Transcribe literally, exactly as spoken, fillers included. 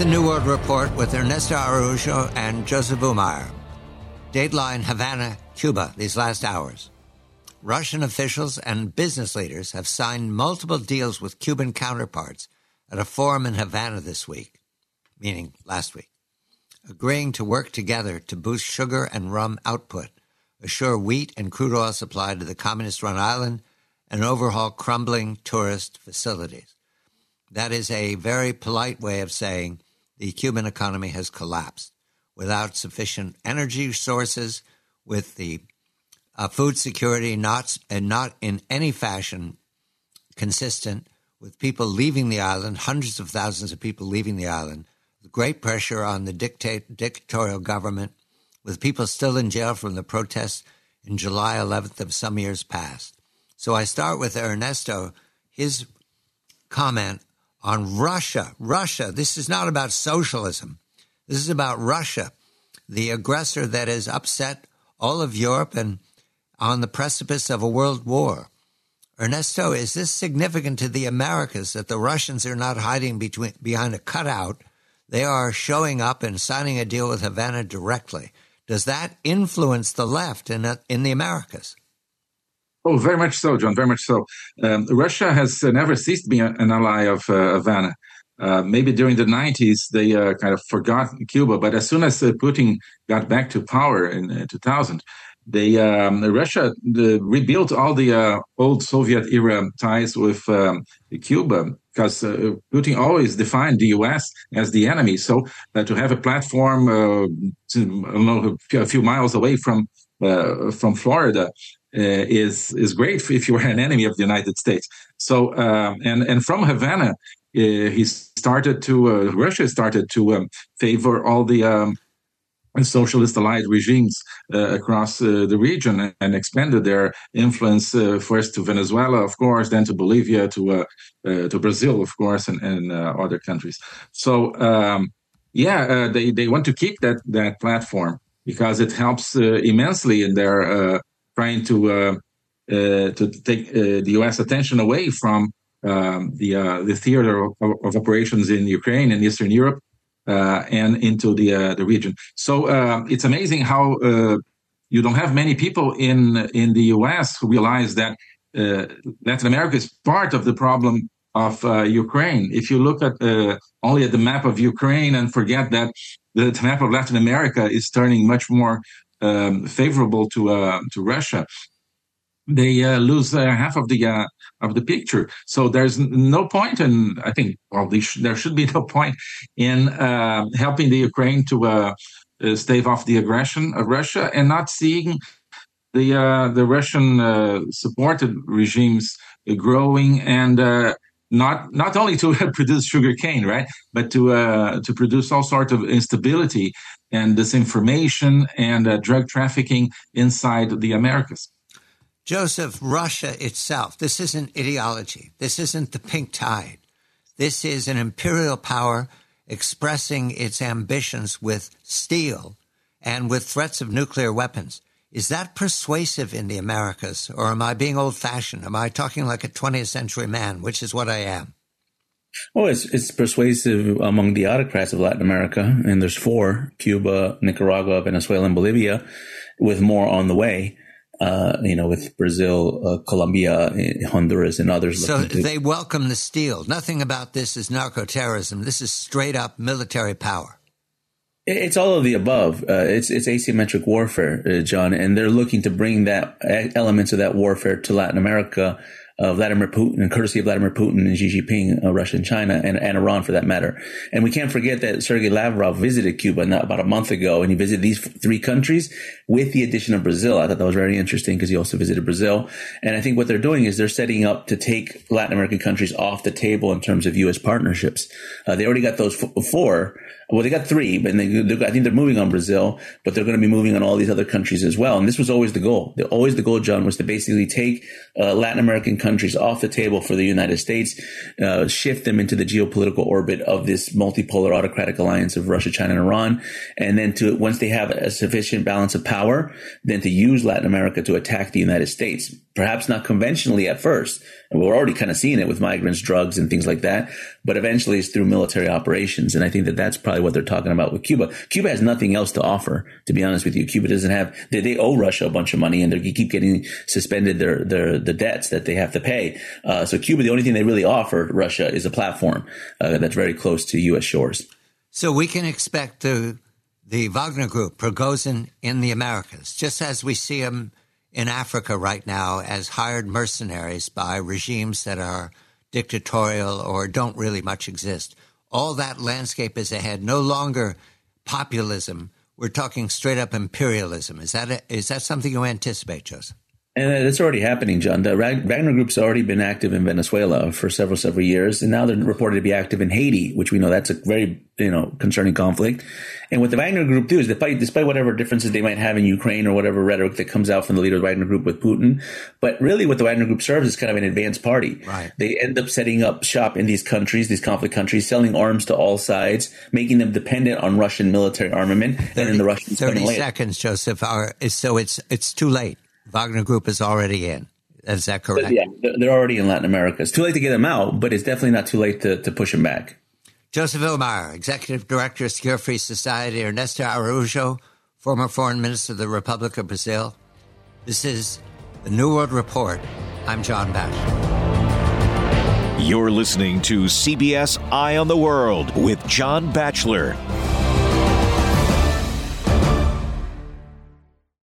the New World Report with Ernesto Araujo and Joseph Umar. Dateline Havana, Cuba, these last hours. Russian officials and business leaders have signed multiple deals with Cuban counterparts at a forum in Havana this week, meaning last week, agreeing to work together to boost sugar and rum output, assure wheat and crude oil supply to the communist-run island, and overhaul crumbling tourist facilities. That is a very polite way of saying the Cuban economy has collapsed. Without sufficient energy sources, with the uh, food security not and not in any fashion consistent, with people leaving the island, hundreds of thousands of people leaving the island, with great pressure on the dictate, dictatorial government, with people still in jail from the protests in July eleventh of some years past. So I start with Ernesto, his comment on Russia. Russia, this is not about socialism. This is about Russia, the aggressor that has upset all of Europe and on the precipice of a world war. Ernesto, is this significant to the Americas that the Russians are not hiding between, behind a cutout? They are showing up and signing a deal with Havana directly. Does that influence the left in, in the Americas? Oh, very much so, John, very much so. Um, Russia has uh, never ceased being an ally of uh, Havana. Uh, maybe during the nineties, they uh, kind of forgot Cuba, but as soon as uh, Putin got back to power in uh, two thousand, they um, Russia the, rebuilt all the uh, old Soviet-era ties with um, Cuba, because uh, Putin always defined the U S as the enemy. So uh, to have a platform uh, to, I don't know, a few miles away from uh, from Florida, Uh, is is great if you were an enemy of the United States. So um, and and from Havana, uh, he started to uh, Russia started to um, favor all the um, socialist allied regimes uh, across uh, the region and, and expanded their influence uh, first to Venezuela, of course, then to Bolivia, to uh, uh, to Brazil, of course, and, and uh, other countries. So um, yeah, uh, they they want to keep that that platform because it helps uh, immensely in their uh, trying to uh, uh, to take uh, the U S attention away from um, the uh, the theater of, of operations in Ukraine and Eastern Europe uh, and into the uh, the region. So uh, it's amazing how uh, you don't have many people in in the U S who realize that uh, Latin America is part of the problem of uh, Ukraine. If you look at uh, only at the map of Ukraine and forget that the map of Latin America is turning much more Um, favorable to uh, to Russia, they uh, lose uh, half of the uh, of the picture. So there's no point, and I think well, sh- there should be no point in uh, helping the Ukraine to uh, uh, stave off the aggression of Russia and not seeing the uh, the Russian uh, supported regimes growing and. Uh, Not not only to produce sugar cane, right, but to uh, to produce all sorts of instability and disinformation and uh, drug trafficking inside the Americas. Joseph, Russia itself, this isn't ideology. This isn't the pink tide. This is an imperial power expressing its ambitions with steel and with threats of nuclear weapons. Is that persuasive in the Americas, or am I being old-fashioned? Am I talking like a twentieth century man, which is what I am? Oh, it's it's persuasive among the autocrats of Latin America, and there's four: Cuba, Nicaragua, Venezuela, and Bolivia, with more on the way. Uh, you know, with Brazil, uh, Colombia, Honduras, and others. So they welcome the steel. Nothing about this is narco-terrorism. This is straight-up military power. It's all of the above. Uh, it's it's asymmetric warfare, uh, John, and they're looking to bring that elements of that warfare to Latin America. Uh, Vladimir Putin, and courtesy of Vladimir Putin and Xi Jinping, uh, Russia and China, and, and Iran for that matter. And we can't forget that Sergei Lavrov visited Cuba not about a month ago, and he visited these f- three countries with the addition of Brazil. I thought that was very interesting because he also visited Brazil. And I think what they're doing is they're setting up to take Latin American countries off the table in terms of U S partnerships. Uh, they already got those f- four. Well, they got three, but they, I think they're moving on Brazil, but they're going to be moving on all these other countries as well. And this was always the goal. The, always the goal, John, was to basically take uh, Latin American countries off the table for the United States, uh, shift them into the geopolitical orbit of this multipolar autocratic alliance of Russia, China, and Iran. And then to, once they have a sufficient balance of power, then to use Latin America to attack the United States. perhaps not conventionally at first. And we're already kind of seeing it with migrants, drugs, and things like that. But eventually it's through military operations. And I think that that's probably what they're talking about with Cuba. Cuba has nothing else to offer, to be honest with you. Cuba doesn't have, they, they owe Russia a bunch of money, and they keep getting suspended their, their, the debts that they have to pay. Uh, so Cuba, the only thing they really offer Russia is a platform uh, that's very close to U S shores. So we can expect the, the Wagner Group, Prigozhin, in the Americas, just as we see them in Africa right now as hired mercenaries by regimes that are dictatorial or don't really much exist. All that landscape is ahead. No longer populism. We're talking straight up imperialism. Is that a, is that something you anticipate, Joseph? And it's already happening, John. The Wagner Group's already been active in Venezuela for several, several years, and now they're reported to be active in Haiti, which we know that's a very, you know, concerning conflict. And what the Wagner Group do is, despite, despite whatever differences they might have in Ukraine or whatever rhetoric that comes out from the leader of the Wagner Group with Putin, but really what the Wagner Group serves is kind of an advanced party. Right. They end up setting up shop in these countries, these conflict countries, selling arms to all sides, making them dependent on Russian military armament, thirty, and then the Russians thirty seconds, Joseph. Are, so it's it's too late. Wagner Group is already in. Is that correct? Yeah, they're already in Latin America. It's too late to get them out, but it's definitely not too late to, to push them back. Joseph Omeyer, Executive Director of Secure Free Society, Ernesto Araujo, former Foreign Minister of the Republic of Brazil. This is the New World Report. I'm John Batchelor. You're listening to C B S Eye on the World with John Batchelor.